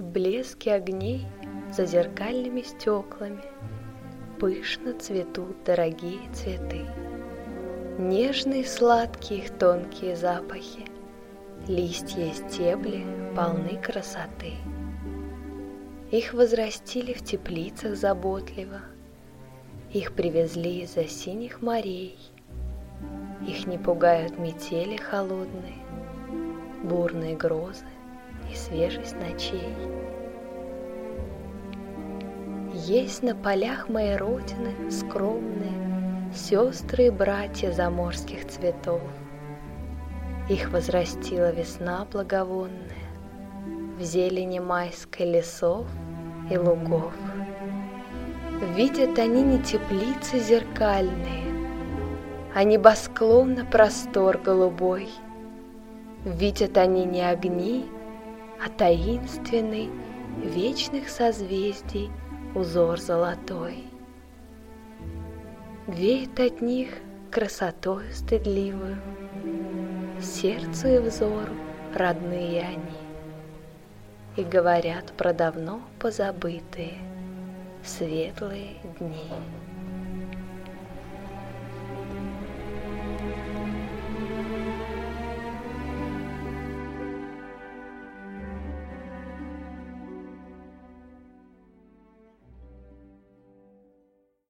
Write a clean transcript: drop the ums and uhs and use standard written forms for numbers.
блеске огней за зеркальными стеклами пышно цветут дорогие цветы. Нежные сладкие их тонкие запахи, листья и стебли полны красоты. Их возрастили в теплицах заботливо, их привезли из-за синих морей. Их не пугают метели холодные, бурные грозы и свежесть ночей. Есть на полях моей родины скромные сестры и братья заморских цветов. Их возрастила весна благовонная в зелени майской лесов и лугов. Видят они не теплицы зеркальные, а небосклон на простор голубой. Видят они не огни, а таинственный вечных созвездий узор золотой. Веет от них красотою стыдливую, сердцу и взору родные они, и говорят про давно позабытые светлые дни.